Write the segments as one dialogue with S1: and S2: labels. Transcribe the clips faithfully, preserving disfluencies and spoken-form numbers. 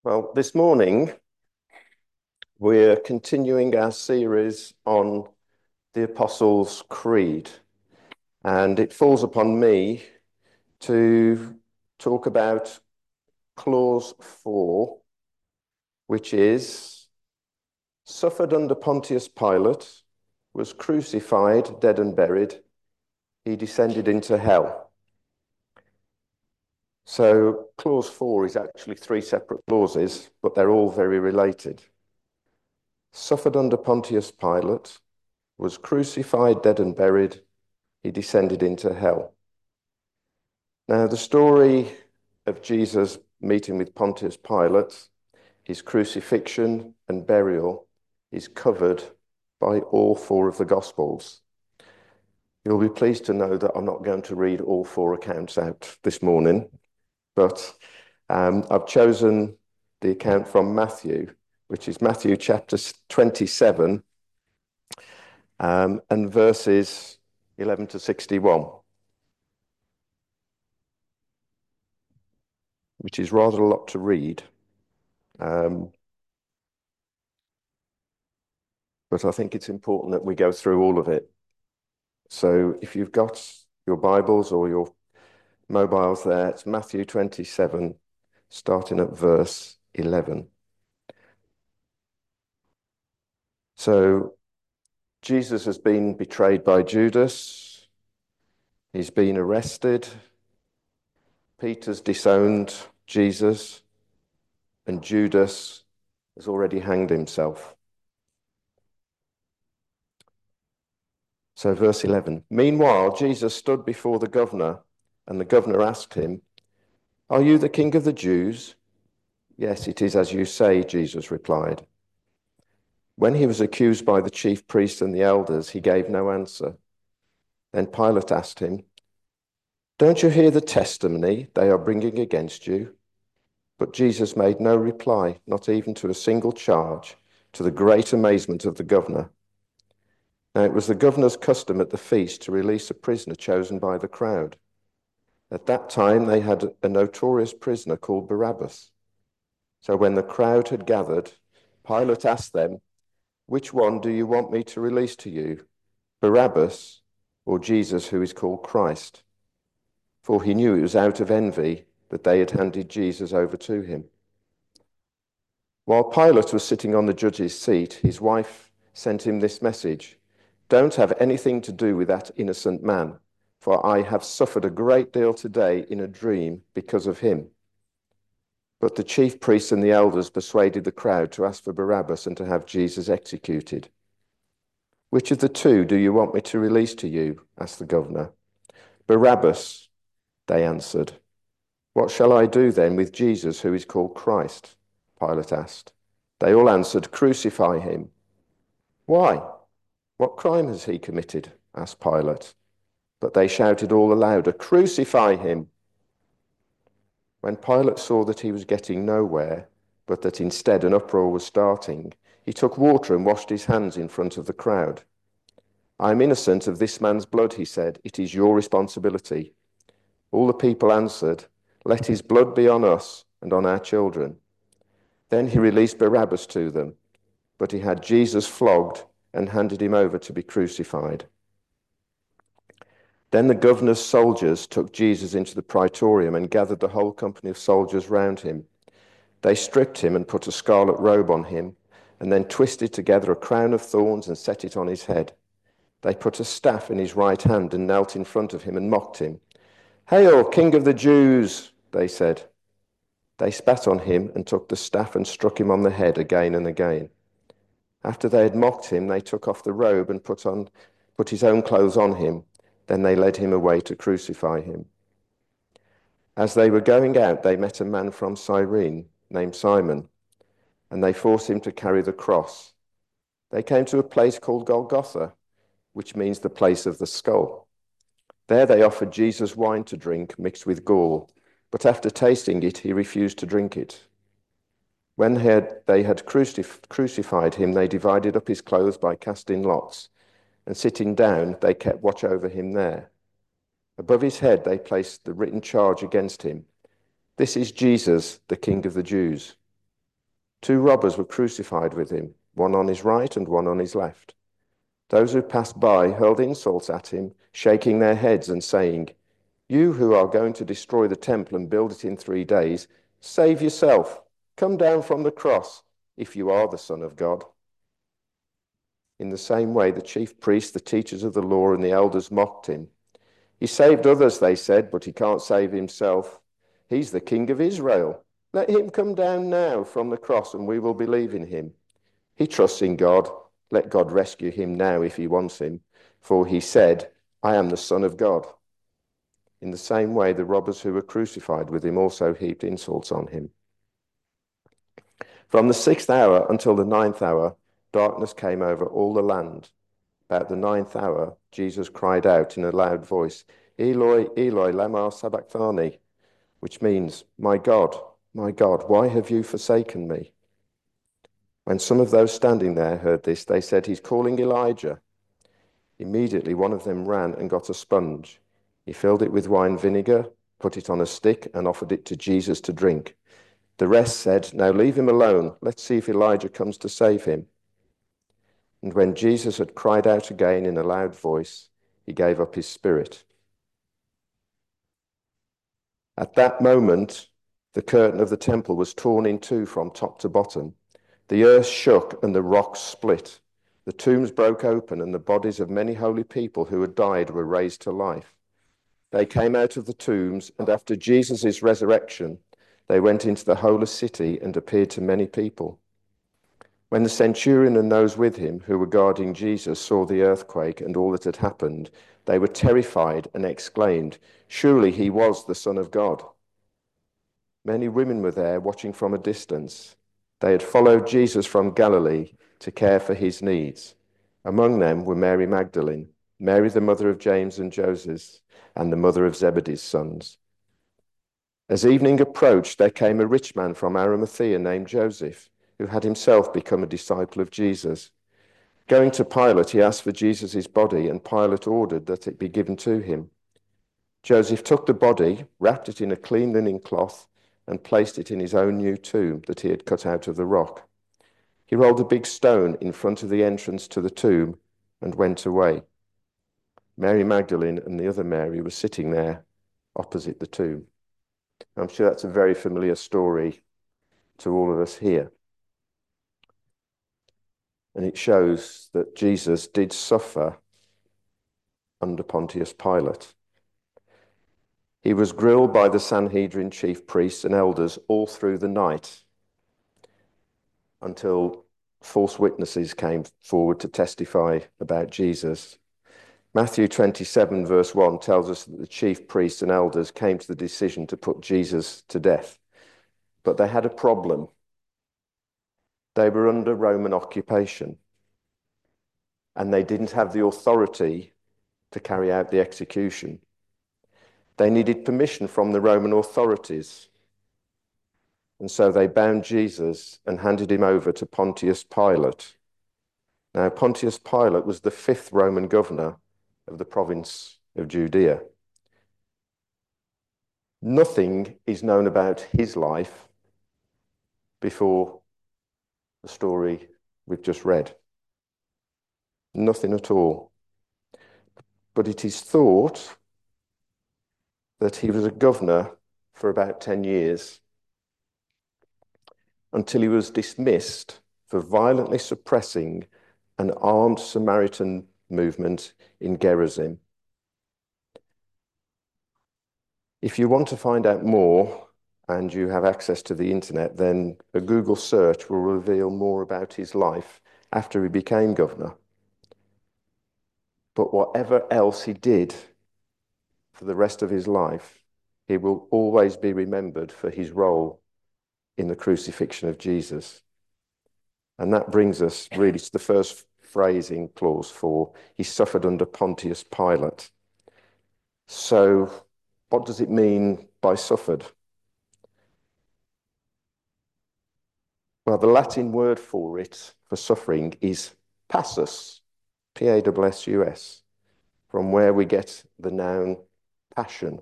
S1: Well, this morning we're continuing our series on the Apostles' Creed, and it falls upon me to talk about clause four, which is suffered under Pontius Pilate, was crucified, dead and buried. He descended into hell. So clause four is actually three separate clauses, but they're all very related. Suffered under Pontius Pilate, was crucified, dead and buried. He descended into hell. Now, the story of Jesus meeting with Pontius Pilate, his crucifixion and burial, is covered by all four of the Gospels. You'll be pleased to know that I'm not going to read all four accounts out this morning, but um, I've chosen the account from Matthew, which is Matthew chapter twenty-seven, um, and verses eleven to sixty-one, which is rather a lot to read. Um, but I think it's important that we go through all of it. So if you've got your Bibles or your mobiles there, it's Matthew twenty-seven, starting at verse eleven. So Jesus has been betrayed by Judas. He's been arrested. Peter's disowned Jesus, and Judas has already hanged himself. So verse eleven, meanwhile, Jesus stood before the governor, and the governor asked him, "Are you the king of the Jews?" "Yes, it is as you say," Jesus replied. When he was accused by the chief priests and the elders, he gave no answer. Then Pilate asked him, "Don't you hear the testimony they are bringing against you?" But Jesus made no reply, not even to a single charge, to the great amazement of the governor. Now it was the governor's custom at the feast to release a prisoner chosen by the crowd. At that time, they had a notorious prisoner called Barabbas. So when the crowd had gathered, Pilate asked them, "Which one do you want me to release to you, Barabbas or Jesus, who is called Christ?" For he knew it was out of envy that they had handed Jesus over to him. While Pilate was sitting on the judge's seat, his wife sent him this message: "Don't have anything to do with that innocent man, for I have suffered a great deal today in a dream because of him." But the chief priests and the elders persuaded the crowd to ask for Barabbas and to have Jesus executed. "Which of the two do you want me to release to you?" asked the governor. "Barabbas," they answered. "What shall I do then with Jesus, who is called Christ?" Pilate asked. They all answered, "Crucify him." "Why? What crime has he committed?" asked Pilate. But they shouted all the louder, "Crucify him." When Pilate saw that he was getting nowhere, but that instead an uproar was starting, he took water and washed his hands in front of the crowd. "I am innocent of this man's blood," he said. "It is your responsibility." All the people answered, "Let his blood be on us and on our children." Then he released Barabbas to them, but he had Jesus flogged and handed him over to be crucified. Then the governor's soldiers took Jesus into the praetorium and gathered the whole company of soldiers round him. They stripped him and put a scarlet robe on him, and then twisted together a crown of thorns and set it on his head. They put a staff in his right hand and knelt in front of him and mocked him. "Hail, King of the Jews!" they said. They spat on him and took the staff and struck him on the head again and again. After they had mocked him, they took off the robe and put on, put his own clothes on him. Then they led him away to crucify him. As they were going out, they met a man from Cyrene named Simon, and they forced him to carry the cross. They came to a place called Golgotha, which means the place of the skull. There they offered Jesus wine to drink mixed with gall, but after tasting it, he refused to drink it. When they had, they had crucif- crucified him, they divided up his clothes by casting lots, and sitting down, they kept watch over him there. Above his head, they placed the written charge against him: "This is Jesus, the King of the Jews." Two robbers were crucified with him, one on his right and one on his left. Those who passed by hurled insults at him, shaking their heads and saying, "You who are going to destroy the temple and build it in three days, save yourself. Come down from the cross if you are the Son of God." In the same way, the chief priests, the teachers of the law, and the elders mocked him. "He saved others," they said, "but he can't save himself. He's the King of Israel. Let him come down now from the cross and we will believe in him. He trusts in God. Let God rescue him now if he wants him. For he said, 'I am the Son of God.'" In the same way, the robbers who were crucified with him also heaped insults on him. From the sixth hour until the ninth hour, darkness came over all the land. About the ninth hour, Jesus cried out in a loud voice, "Eloi, Eloi, lama sabachthani," which means, "My God, my God, why have you forsaken me?" When some of those standing there heard this, they said, "He's calling Elijah." Immediately one of them ran and got a sponge. He filled it with wine vinegar, put it on a stick, and offered it to Jesus to drink. The rest said, "Now leave him alone. Let's see if Elijah comes to save him." And when Jesus had cried out again in a loud voice, he gave up his spirit. At that moment, the curtain of the temple was torn in two from top to bottom. The earth shook and the rocks split. The tombs broke open and the bodies of many holy people who had died were raised to life. They came out of the tombs, and after Jesus' resurrection, they went into the holy city and appeared to many people. When the centurion and those with him who were guarding Jesus saw the earthquake and all that had happened, they were terrified and exclaimed, "Surely he was the Son of God." Many women were there watching from a distance. They had followed Jesus from Galilee to care for his needs. Among them were Mary Magdalene, Mary the mother of James and Joseph, and the mother of Zebedee's sons. As evening approached, there came a rich man from Arimathea named Joseph, who had himself become a disciple of Jesus. Going to Pilate, he asked for Jesus' body, and Pilate ordered that it be given to him. Joseph took the body, wrapped it in a clean linen cloth, and placed it in his own new tomb that he had cut out of the rock. He rolled a big stone in front of the entrance to the tomb and went away. Mary Magdalene and the other Mary were sitting there opposite the tomb. I'm sure that's a very familiar story to all of us here. And it shows that Jesus did suffer under Pontius Pilate. He was grilled by the Sanhedrin, chief priests and elders all through the night until false witnesses came forward to testify about Jesus. Matthew twenty-seven verse one tells us that the chief priests and elders came to the decision to put Jesus to death. But they had a problem. They were under Roman occupation, and they didn't have the authority to carry out the execution. They needed permission from the Roman authorities. And so they bound Jesus and handed him over to Pontius Pilate. Now, Pontius Pilate was the fifth Roman governor of the province of Judea. Nothing is known about his life before the story we've just read. Nothing at all. But it is thought that he was a governor for about ten years until he was dismissed for violently suppressing an armed Samaritan movement in Gerizim. If you want to find out more and you have access to the internet, then a Google search will reveal more about his life after he became governor. But whatever else he did for the rest of his life, he will always be remembered for his role in the crucifixion of Jesus. And that brings us really to the first phrasing clause for he suffered under Pontius Pilate. So what does it mean by suffered? Well, the Latin word for it, for suffering, is passus, P A S S U S, from where we get the noun passion.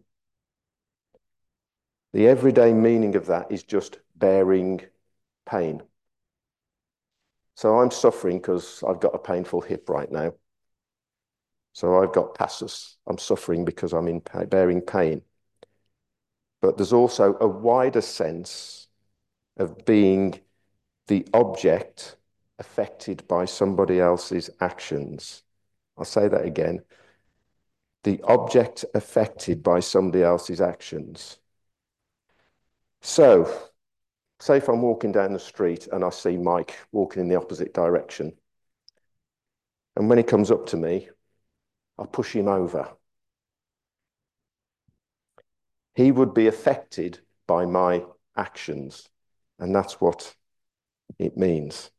S1: The everyday meaning of that is just bearing pain. So I'm suffering because I've got a painful hip right now. So I've got passus. I'm suffering because I'm in bearing pain. But there's also a wider sense of being the object affected by somebody else's actions. I'll say that again. The object affected by somebody else's actions. So, say if I'm walking down the street and I see Mike walking in the opposite direction. And when he comes up to me, I push him over. He would be affected by my actions. And that's what it means.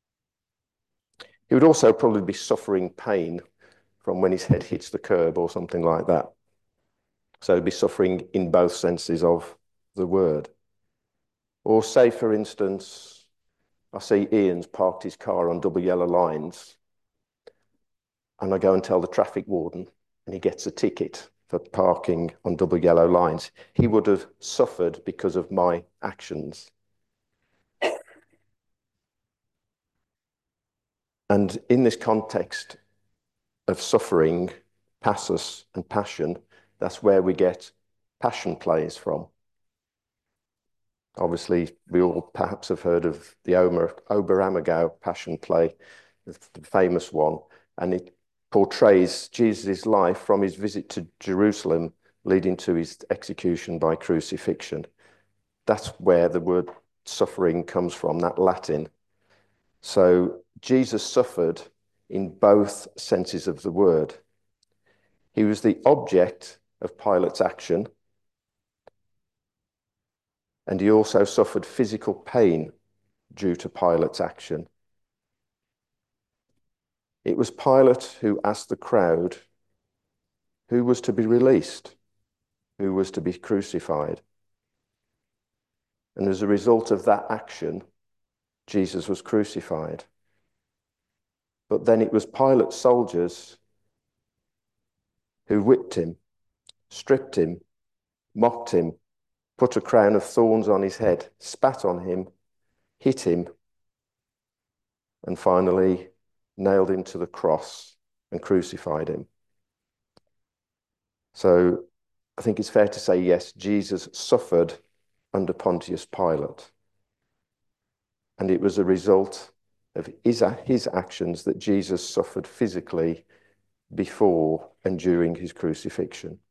S1: He would also probably be suffering pain from when his head hits the curb or something like that. So he'd be suffering in both senses of the word. Or say, for instance, I see Ian's parked his car on double yellow lines and I go and tell the traffic warden and he gets a ticket for parking on double yellow lines. He would have suffered because of my actions. And in this context of suffering, passus and passion, that's where we get passion plays from. Obviously, we all perhaps have heard of the Ober, Oberammergau passion play, the famous one, and it portrays Jesus' life from his visit to Jerusalem leading to his execution by crucifixion. That's where the word suffering comes from, that Latin. So Jesus suffered in both senses of the word. He was the object of Pilate's action, and he also suffered physical pain due to Pilate's action. It was Pilate who asked the crowd who was to be released, who was to be crucified. And as a result of that action, Jesus was crucified. But then it was Pilate's soldiers who whipped him, stripped him, mocked him, put a crown of thorns on his head, spat on him, hit him, and finally nailed him to the cross and crucified him. So I think it's fair to say, yes, Jesus suffered under Pontius Pilate. And it was a result of his, his actions that Jesus suffered physically before and during his crucifixion.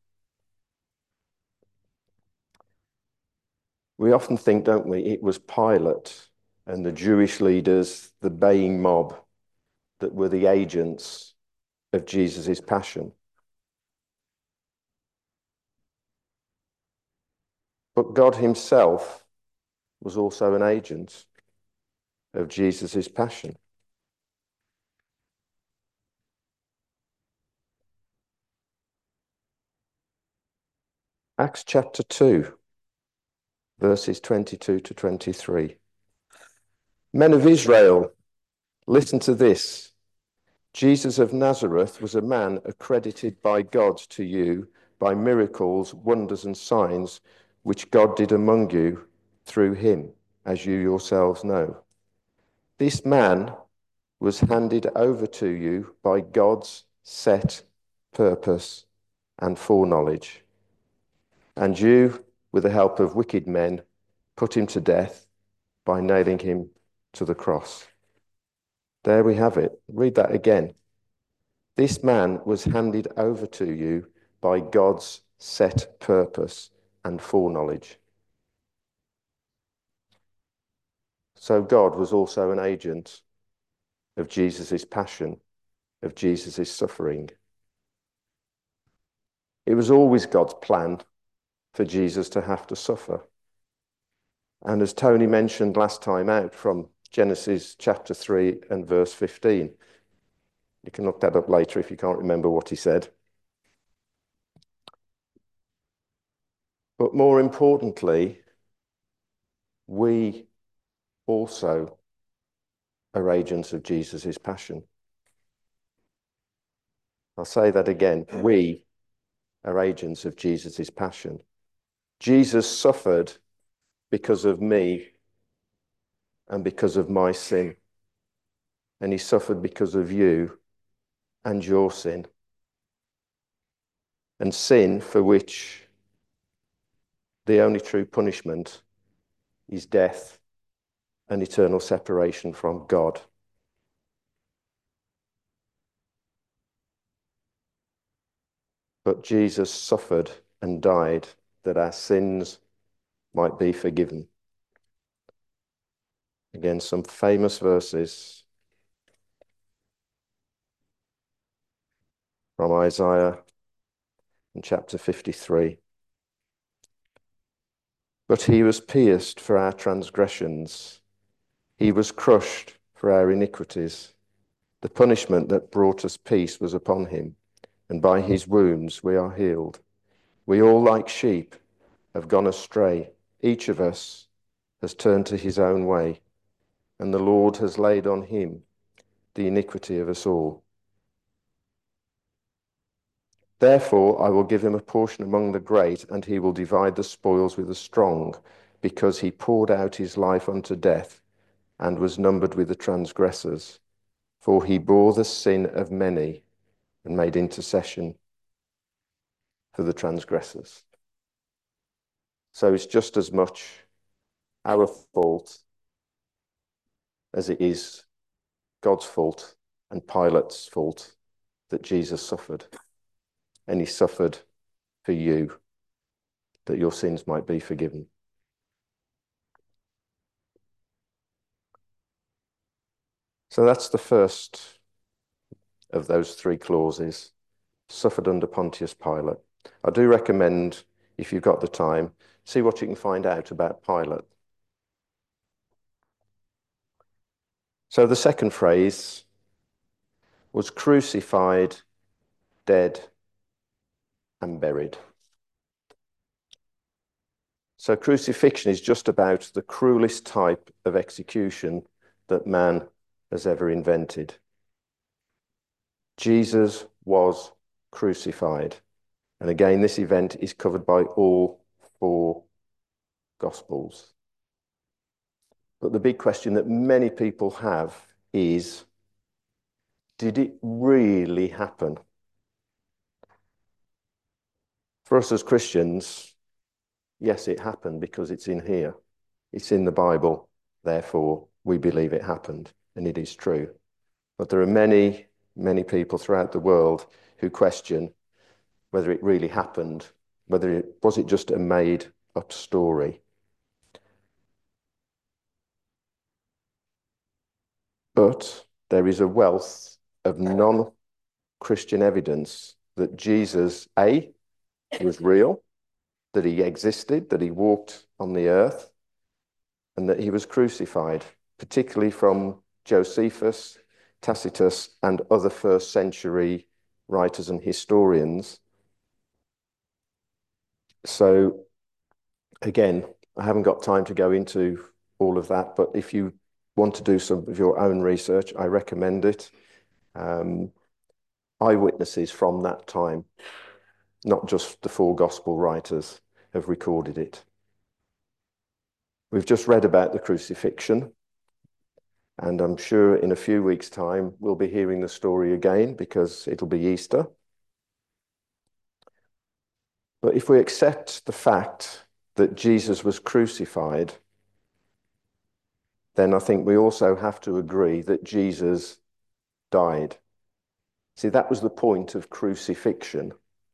S1: We often think, don't we, it was Pilate and the Jewish leaders, the baying mob, that were the agents of Jesus' passion. But God himself was also an agent of Jesus' passion. Acts chapter two, verses twenty-two to twenty-three. Men of Israel, listen to this. Jesus of Nazareth was a man accredited by God to you by miracles, wonders, and signs which God did among you through him, as you yourselves know. This man was handed over to you by God's set purpose and foreknowledge. And you, with the help of wicked men, put him to death by nailing him to the cross. There we have it. Read that again. This man was handed over to you by God's set purpose and foreknowledge. So God was also an agent of Jesus' passion, of Jesus' suffering. It was always God's plan for Jesus to have to suffer. And as Tony mentioned last time out from Genesis chapter three and verse fifteen, you can look that up later if you can't remember what he said. But more importantly, we also are agents of Jesus' passion. I'll say that again. We are agents of Jesus' passion. Jesus suffered because of me and because of my sin. and he suffered because of you and your sin. And sin for which the only true punishment is death and eternal separation from God. But Jesus suffered and died that our sins might be forgiven. Again, some famous verses from Isaiah in chapter fifty-three. But he was pierced for our transgressions. He was crushed for our iniquities. The punishment that brought us peace was upon him, and by his wounds we are healed. We all, like sheep, have gone astray. Each of us has turned to his own way, and the Lord has laid on him the iniquity of us all. Therefore, I will give him a portion among the great, and he will divide the spoils with the strong, because he poured out his life unto death and was numbered with the transgressors. For he bore the sin of many and made intercession for the transgressors. So it's just as much our fault as it is God's fault and Pilate's fault that Jesus suffered. And he suffered for you, that your sins might be forgiven. So that's the first of those three clauses, suffered under Pontius Pilate. I do recommend, if you've got the time, see what you can find out about Pilate. So the second phrase was crucified, dead, and buried. So crucifixion is just about the cruelest type of execution that man has ever invented. Jesus was crucified. And again, this event is covered by all four Gospels. But the big question that many people have is, did it really happen? For us as Christians, yes, it happened because it's in here. It's in the Bible. Therefore, we believe it happened, and it is true. But there are many, many people throughout the world who question whether it really happened, whether it was it just a made-up story. But there is a wealth of non-Christian evidence that Jesus, A, was real, that he existed, that he walked on the earth, and that he was crucified, particularly from Josephus, Tacitus, and other first century writers and historians. So again, I haven't got time to go into all of that, but if you want to do some of your own research, I recommend it. Um, eyewitnesses from that time, not just the four gospel writers, have recorded it. We've just read about the crucifixion, and I'm sure in a few weeks' time we'll be hearing the story again because it'll be Easter. But if we accept the fact that Jesus was crucified, then I think we also have to agree that Jesus died. See, that was the point of crucifixion.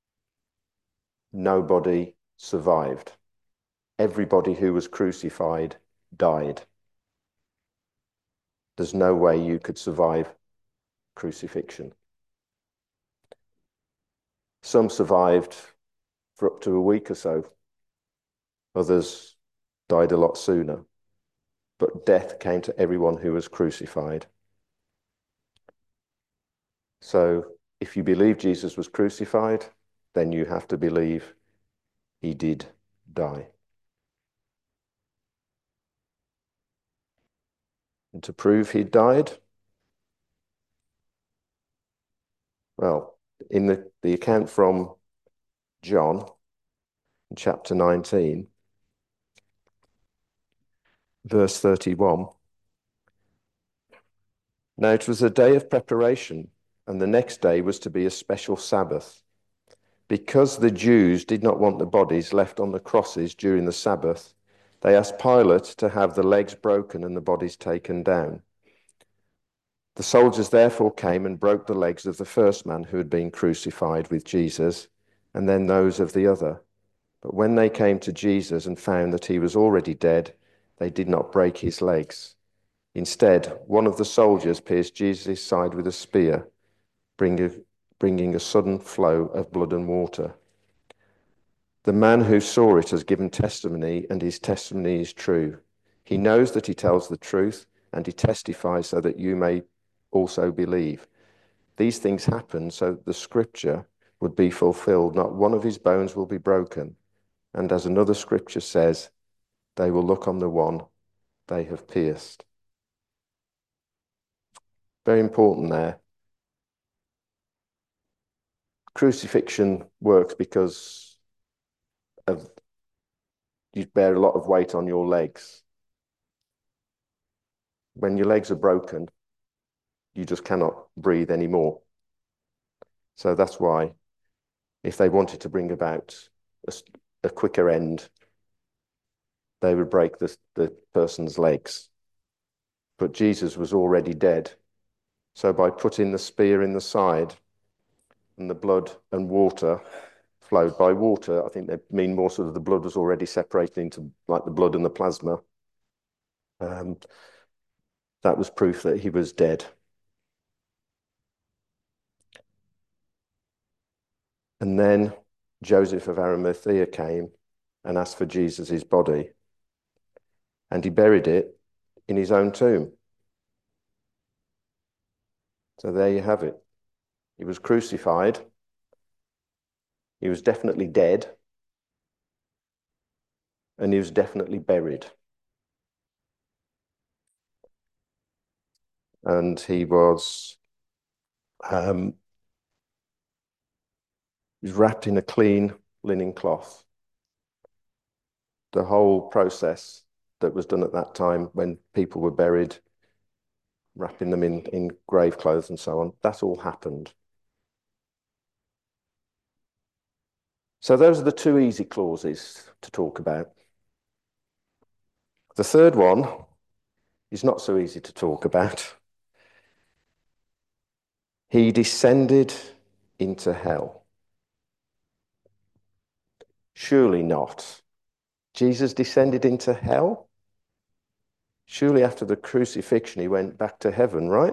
S1: Nobody survived. Everybody who was crucified died. There's no way you could survive crucifixion. Some survived for up to a week or so. Others died a lot sooner. But death came to everyone who was crucified. So if you believe Jesus was crucified, then you have to believe he did die. And to prove he died, well, in the, the account from John, chapter nineteen, verse thirty-one, Now it was a day of preparation, and the next day was to be a special Sabbath. Because the Jews did not want the bodies left on the crosses during the Sabbath, they asked Pilate to have the legs broken and the bodies taken down. The soldiers therefore came and broke the legs of the first man who had been crucified with Jesus, and then those of the other. But when they came to Jesus and found that he was already dead, they did not break his legs. Instead, one of the soldiers pierced Jesus' side with a spear, bringing a sudden flow of blood and water. The man who saw it has given testimony, and his testimony is true. He knows that he tells the truth, and he testifies so that you may also believe. These things happen so that the scripture would be fulfilled. Not one of his bones will be broken. And as another scripture says, they will look on the one they have pierced. Very important there. Crucifixion works because of you bear a lot of weight on your legs. When your legs are broken, you just cannot breathe anymore. So that's why, if they wanted to bring about a, a quicker end, they would break the, the person's legs. But Jesus was already dead. So by putting the spear in the side and the blood and water flowed by water, I think they mean more sort of the blood was already separated into like the blood and the plasma. Um, that was proof that he was dead. And then Joseph of Arimathea came and asked for Jesus's body, and he buried it in his own tomb. So there you have it. He was crucified. He was definitely dead. And he was definitely buried. And he was, um, he was wrapped in a clean linen cloth. The whole process that was done at that time when people were buried, wrapping them in, in grave clothes and so on, that all happened. So those are the two easy clauses to talk about. The third one is not so easy to talk about. He descended into hell. Surely not. Jesus descended into hell? Surely after the crucifixion, he went back to heaven, right?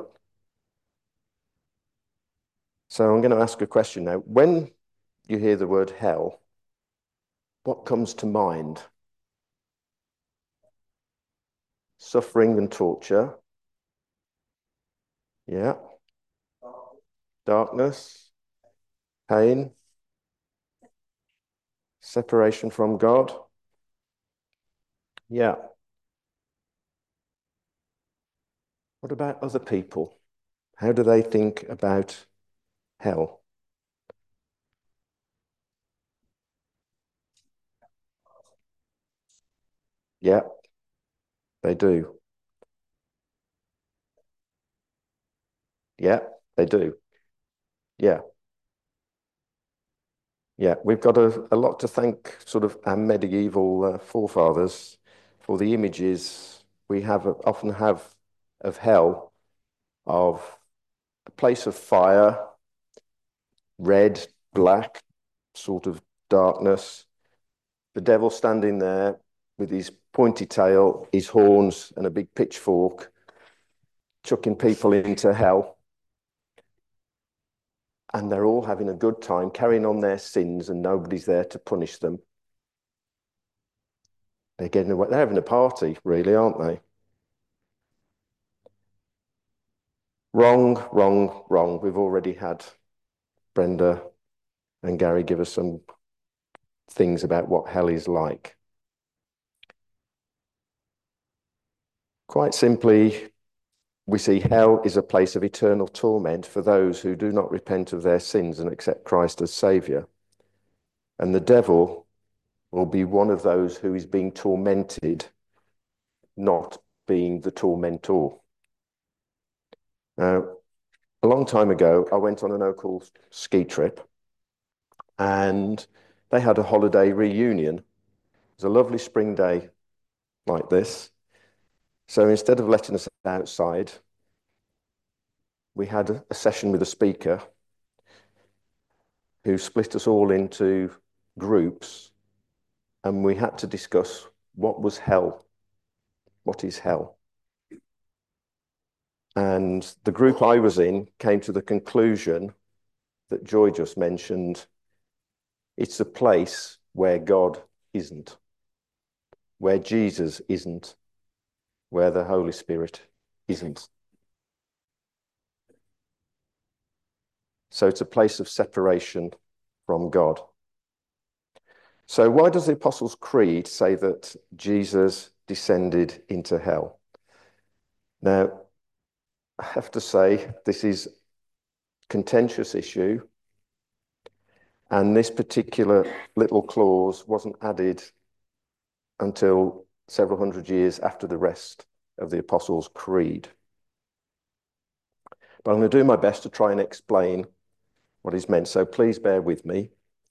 S1: So I'm going to ask a question now. When you hear the word hell, what comes to mind? Suffering and torture. Yeah. Darkness, pain, separation from God. Yeah. What about other people? How do they think about hell? Yeah, they do. Yeah, they do. Yeah. Yeah, we've got a, a lot to thank sort of our medieval uh, forefathers for the images we have often have of hell, of a place of fire, red, black, sort of darkness, the devil standing there with his pointy tail, his horns, and a big pitchfork, chucking people into hell. And they're all having a good time, carrying on their sins, and nobody's there to punish them. They're getting away. They're having a party, really, aren't they? Wrong, wrong, wrong. We've already had Brenda and Gary give us some things about what hell is like. Quite simply, we see hell is a place of eternal torment for those who do not repent of their sins and accept Christ as Saviour. And the devil will be one of those who is being tormented, not being the tormentor. Now, a long time ago, I went on an local ski trip and they had a holiday reunion. It was a lovely spring day like this. So instead of letting us outside, we had a, a session with a speaker who split us all into groups, and we had to discuss what was hell, what is hell. And the group I was in came to the conclusion that Joy just mentioned. It's a place where God isn't, where Jesus isn't, where the Holy Spirit isn't. So it's a place of separation from God. So why does the Apostles' Creed say that Jesus descended into hell? Now, I have to say, this is a contentious issue, and this particular little clause wasn't added until several hundred years after the rest of the Apostles' Creed. But I'm going to do my best to try and explain what is meant, so please bear with me.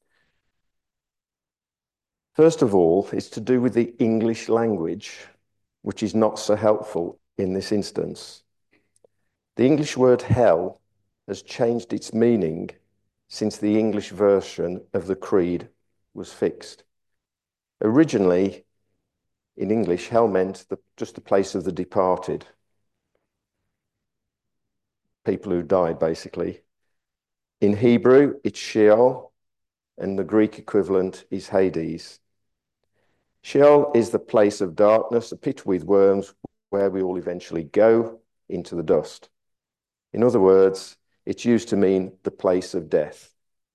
S1: First of all, it's to do with the English language, which is not so helpful in this instance. The English word hell has changed its meaning since the English version of the Creed was fixed. Originally, in English, hell meant the, just the place of the departed, people who died, basically. In Hebrew, it's Sheol, and the Greek equivalent is Hades. Sheol is the place of darkness, a pit with worms, where we all eventually go into the dust. In other words, it's used to mean the place of death.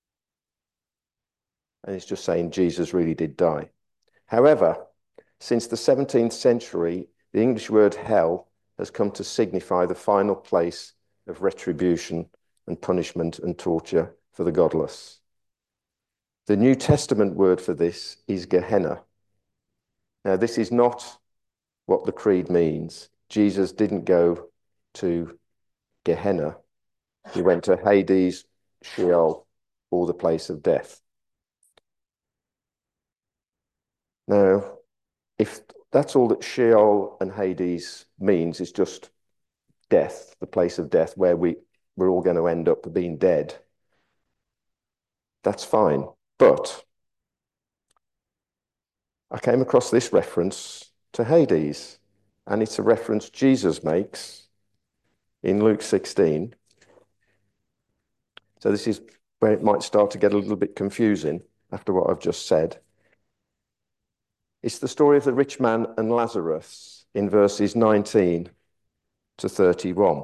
S1: And it's just saying Jesus really did die. However, since the seventeenth century, the English word hell has come to signify the final place of retribution and punishment and torture for the godless. The New Testament word for this is Gehenna. Now, this is not what the Creed means. Jesus didn't go to Gehenna. He went to Hades, Sheol, or the place of death. Now, if that's all that Sheol and Hades means, is just death, the place of death, where we, we're all going to end up being dead, that's fine. But I came across this reference to Hades, and it's a reference Jesus makes in Luke sixteen. So this is where it might start to get a little bit confusing after what I've just said. It's the story of the rich man and Lazarus in verses nineteen to thirty-one.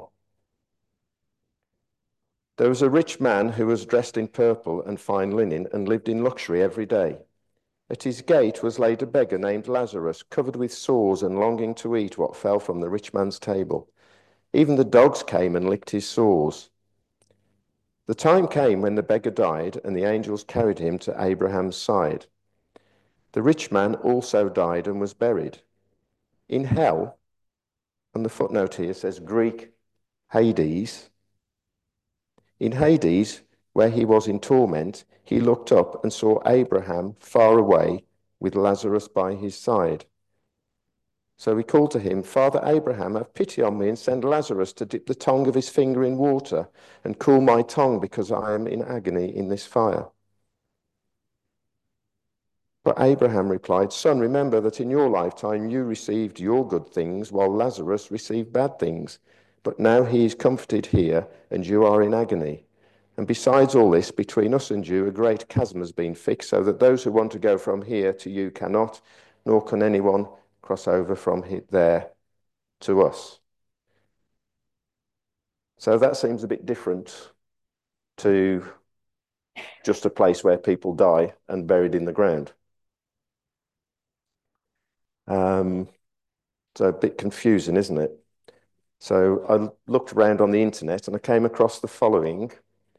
S1: There was a rich man who was dressed in purple and fine linen and lived in luxury every day. At his gate was laid a beggar named Lazarus, covered with sores and longing to eat what fell from the rich man's table. Even the dogs came and licked his sores. The time came when the beggar died, and the angels carried him to Abraham's side. The rich man also died and was buried. In hell, and the footnote here says Greek Hades, in Hades, where he was in torment, he looked up and saw Abraham far away with Lazarus by his side. So he called to him, Father Abraham, have pity on me and send Lazarus to dip the tongue of his finger in water and cool my tongue because I am in agony in this fire. But Abraham replied, Son, remember that in your lifetime you received your good things while Lazarus received bad things. But now he is comforted here and you are in agony. And besides all this, between us and you, a great chasm has been fixed, so that those who want to go from here to you cannot, nor can anyone cross over from there to us. So that seems a bit different to just a place where people die and buried in the ground. Um, so a bit confusing, isn't it? So I looked around on the internet and I came across the following.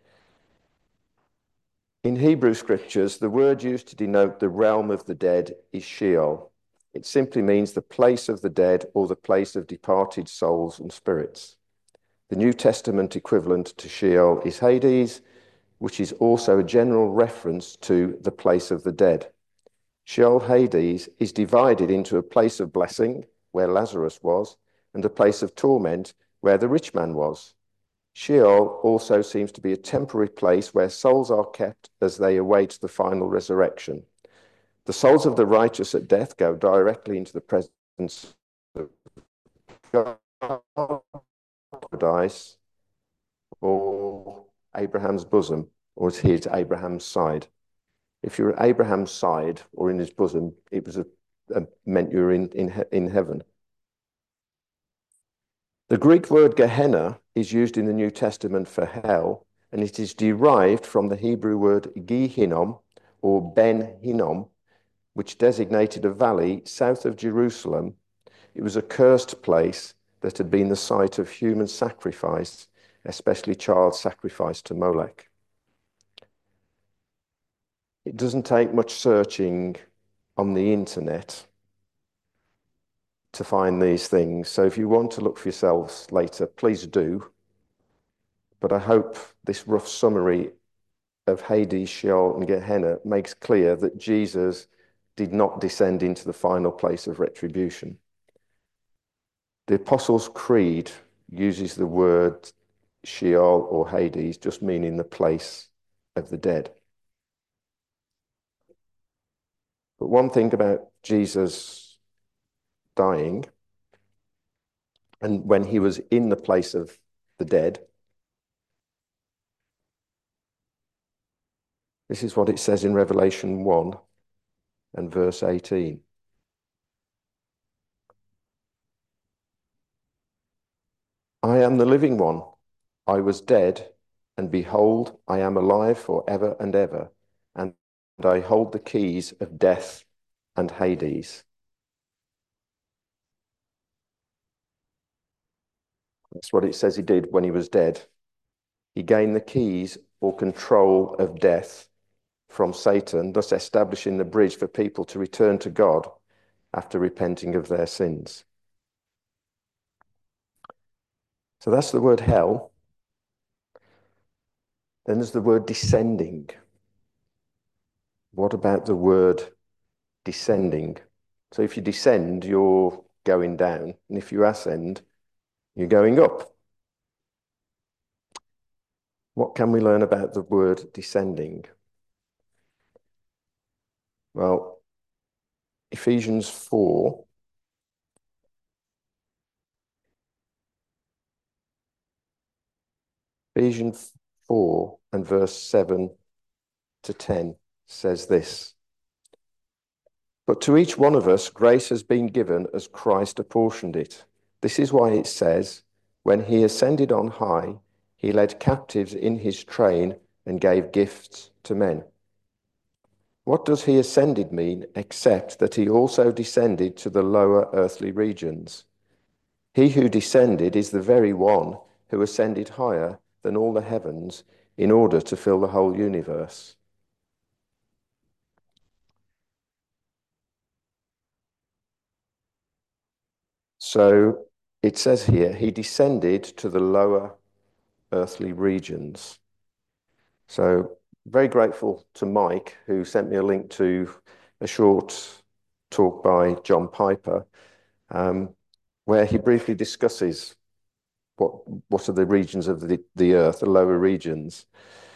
S1: In Hebrew scriptures, the word used to denote the realm of the dead is Sheol. It simply means the place of the dead or the place of departed souls and spirits. The New Testament equivalent to Sheol is Hades, which is also a general reference to the place of the dead. Sheol, Hades, is divided into a place of blessing, where Lazarus was, and a place of torment, where the rich man was. Sheol also seems to be a temporary place where souls are kept as they await the final resurrection. The souls of the righteous at death go directly into the presence of God, paradise, or Abraham's bosom, or as here to Abraham's side. If you're at Abraham's side or in his bosom, it was a, a meant you were in, in, in heaven. The Greek word Gehenna is used in the New Testament for hell, and it is derived from the Hebrew word Gehinnom or Ben Hinnom, which designated a valley south of Jerusalem. It was a cursed place that had been the site of human sacrifice, especially child sacrifice to Molech. It doesn't take much searching on the internet to find these things. So if you want to look for yourselves later, please do. But I hope this rough summary of Hades, Sheol, and Gehenna makes clear that Jesus did not descend into the final place of retribution. The Apostles' Creed uses the word Sheol or Hades, just meaning the place of the dead. But one thing about Jesus dying, and when he was in the place of the dead, this is what it says in Revelation one and verse eighteen. I am the living one. I was dead, and behold, I am alive forever and ever, and I hold the keys of death and Hades. That's what it says he did when he was dead. He gained the keys or control of death from Satan, thus establishing the bridge for people to return to God after repenting of their sins. So that's the word hell. Then there's the word descending. What about the word descending? So if you descend, you're going down. And if you ascend, you're going up. What can we learn about the word descending? Well, Ephesians four Ephesians four and verse seven to ten says this. But to each one of us, grace has been given as Christ apportioned it. This is why it says, when he ascended on high, he led captives in his train and gave gifts to men. What does he ascended mean except that he also descended to the lower earthly regions? He who descended is the very one who ascended higher than all the heavens in order to fill the whole universe. So it says here, he descended to the lower earthly regions. So very grateful to Mike, who sent me a link to a short talk by John Piper, um, where he briefly discusses what, what are the regions of the, the earth, the lower regions.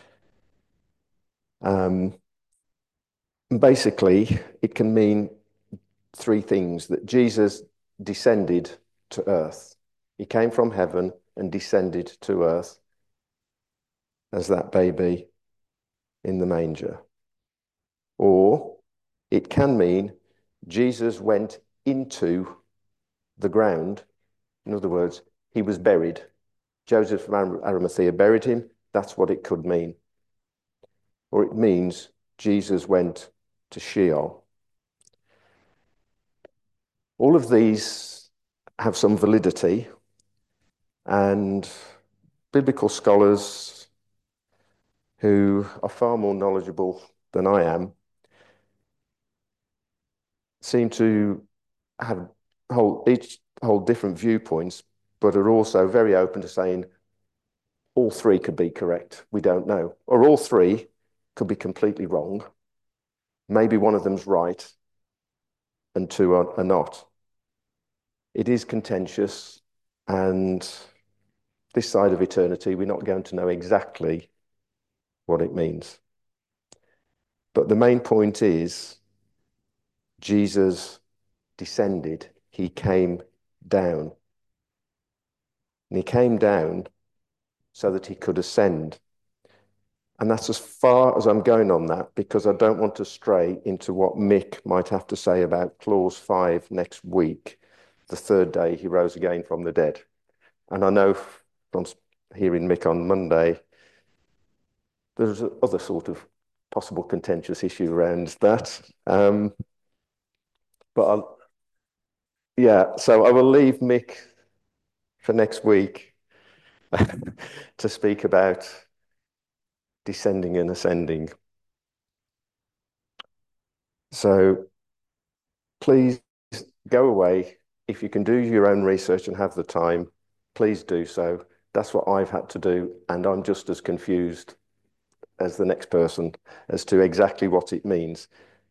S1: Um, basically, it can mean three things: that Jesus descended to earth. He came from heaven and descended to earth as that baby in the manger. Or it can mean Jesus went into the ground. In other words, he was buried. Joseph from Arimathea buried him. That's what it could mean. Or it means Jesus went to Sheol. All of these have some validity, and biblical scholars who are far more knowledgeable than I am seem to have hold each hold different viewpoints, but are also very open to saying all three could be correct. We don't know. Or all three could be completely wrong. Maybe one of them's right and two are, are not. It is contentious, and this side of eternity, we're not going to know exactly what it means. But the main point is Jesus descended. He came down. And he came down so that he could ascend. And that's as far as I'm going on that, because I don't want to stray into what Mick might have to say about clause five next week, the third day he rose again from the dead. And I know from hearing Mick on Monday, there's other sort of possible contentious issue around that. Um, but I'll, yeah, so I will leave Mick for next week to speak about descending and ascending. So please go away. If you can do your own research and have the time, please do so. That's what I've had to do, and I'm just as confused as the next person as to exactly what it means.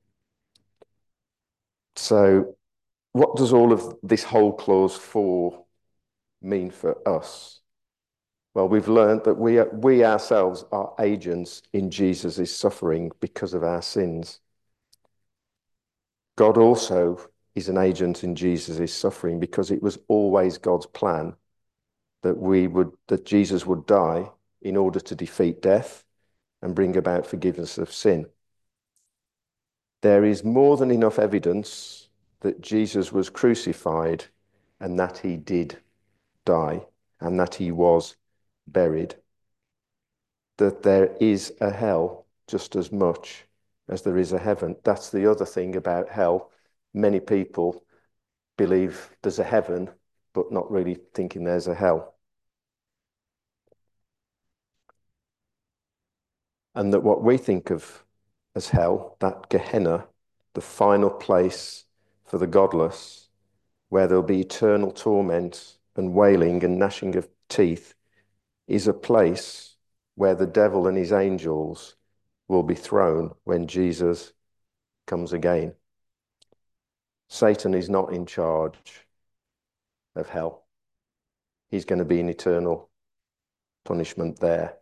S1: So what does all of this whole clause four mean for us? Well, we've learned that we, are, we ourselves are agents in Jesus' suffering because of our sins. God also is an agent in Jesus' suffering because it was always God's plan that we would, that Jesus would die in order to defeat death and bring about forgiveness of sin. There is more than enough evidence that Jesus was crucified and that he did die and that he was buried, that there is a hell just as much as there is a heaven. That's the other thing about hell. Many people believe there's a heaven, but not really thinking there's a hell. And that what we think of as hell, that Gehenna, the final place for the godless, where there'll be eternal torment and wailing and gnashing of teeth, is a place where the devil and his angels will be thrown when Jesus comes again. Satan is not in charge of hell. He's going to be in eternal punishment there.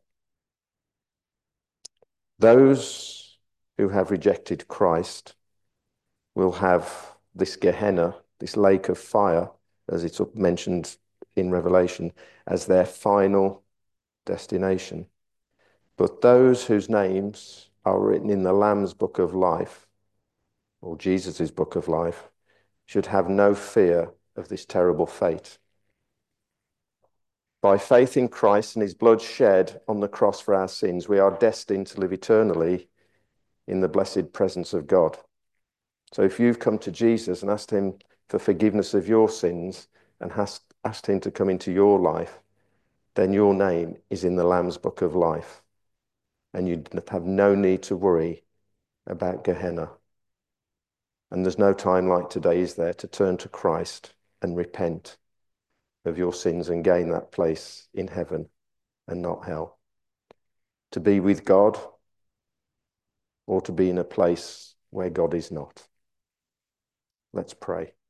S1: Those who have rejected Christ will have this Gehenna, this lake of fire, as it's mentioned in Revelation, as their final destination. But those whose names are written in the Lamb's book of life, or Jesus's book of life, should have no fear of this terrible fate. By faith in Christ and his blood shed on the cross for our sins, we are destined to live eternally in the blessed presence of God. So if you've come to Jesus and asked him for forgiveness of your sins and has asked him to come into your life, then your name is in the Lamb's book of life. And you have no need to worry about Gehenna. And there's no time like today, is there, to turn to Christ and repent of your sins and gain that place in heaven and not hell. To be with God or to be in a place where God is not. Let's pray.